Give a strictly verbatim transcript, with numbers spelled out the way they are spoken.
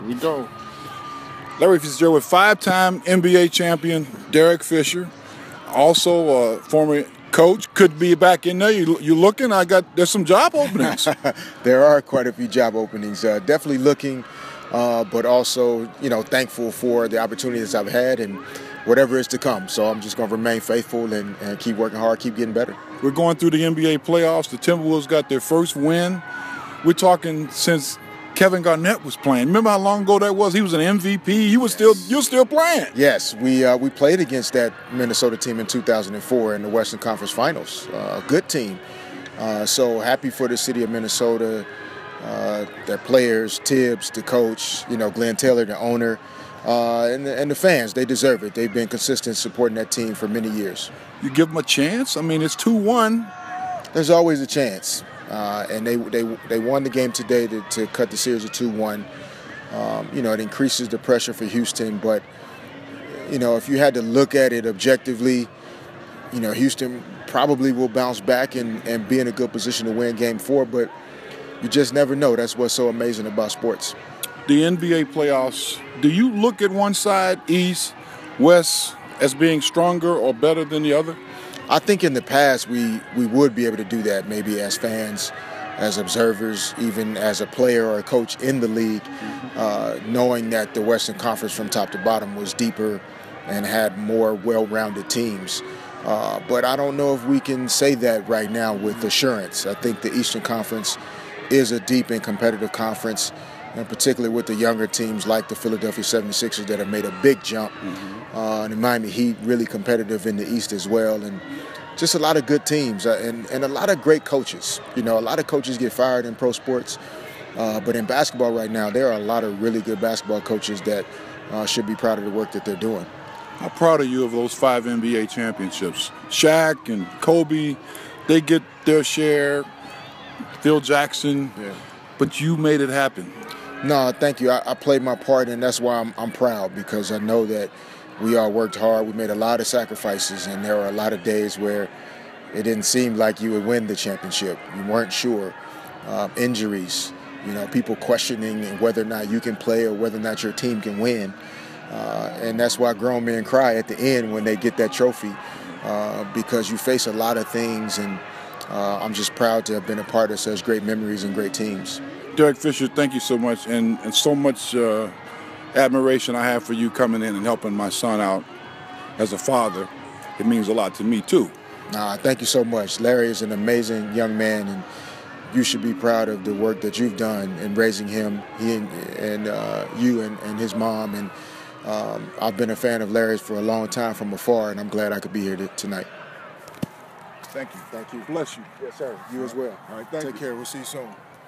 Here we go. Larry Fitzgerald, five-time N B A champion Derek Fisher, also a former coach, could be back in there. You, you looking? I got there's some job openings. There are quite a few job openings. Uh, definitely looking, uh, but also you know thankful for the opportunities I've had and whatever is to come. So I'm just going to remain faithful and, and keep working hard, keep getting better. We're going through the N B A playoffs. The Timberwolves got their first win. We're talking since Kevin Garnett was playing. Remember how long ago that was? He was an M V P. He was still, you're still playing. Yes, we uh, we played against that Minnesota team in two thousand four in the Western Conference Finals. Uh, a good team. Uh, so happy for the city of Minnesota, uh, their players, Tibbs, the coach, you know, Glenn Taylor, the owner, uh, and, the, and the fans. They deserve it. They've been consistent supporting that team for many years. You give them a chance? I mean, it's two one. There's always a chance. Uh, and they, they they won the game today to, to cut the series to two one. Um, you know, it increases the pressure for Houston. But, you know, if you had to look at it objectively, you know, Houston probably will bounce back and, and be in a good position to win game four. But you just never know. That's what's so amazing about sports. The N B A playoffs, do you look at one side, East, West, as being stronger or better than the other? I think in the past we, we would be able to do that, maybe as fans, as observers, even as a player or a coach in the league, uh, knowing that the Western Conference from top to bottom was deeper and had more well-rounded teams. Uh, but I don't know if we can say that right now with assurance. I think the Eastern Conference is a deep and competitive conference, and particularly with the younger teams like the Philadelphia seventy-sixers that have made a big jump. Mm-hmm. uh, and the Miami Heat really competitive in the East as well. And just a lot of good teams uh, and, and a lot of great coaches. You know, a lot of coaches get fired in pro sports. Uh, but in basketball right now, there are a lot of really good basketball coaches that uh, should be proud of the work that they're doing. How proud are you of those five N B A championships? Shaq and Kobe, they get their share. Phil Jackson, yeah. But you made it happen. No, thank you. I, I played my part, and that's why I'm, I'm proud, because I know that we all worked hard. We made a lot of sacrifices, and there were a lot of days where it didn't seem like you would win the championship. You weren't sure. Uh, injuries, you know, people questioning whether or not you can play or whether or not your team can win. Uh, and that's why grown men cry at the end when they get that trophy, uh, because you face a lot of things, and uh, I'm just proud to have been a part of such great memories and great teams. Derek Fisher, thank you so much, and, and so much uh, admiration I have for you coming in and helping my son out as a father. It means a lot to me, too. Nah, thank you so much. Larry is an amazing young man, and you should be proud of the work that you've done in raising him, he and, and uh, you and, and his mom. And um, I've been a fan of Larry's for a long time from afar, and I'm glad I could be here t- tonight. Thank you. Thank you. Bless you. Yes, sir. You as well. All right, thank Take you. care. We'll see you soon.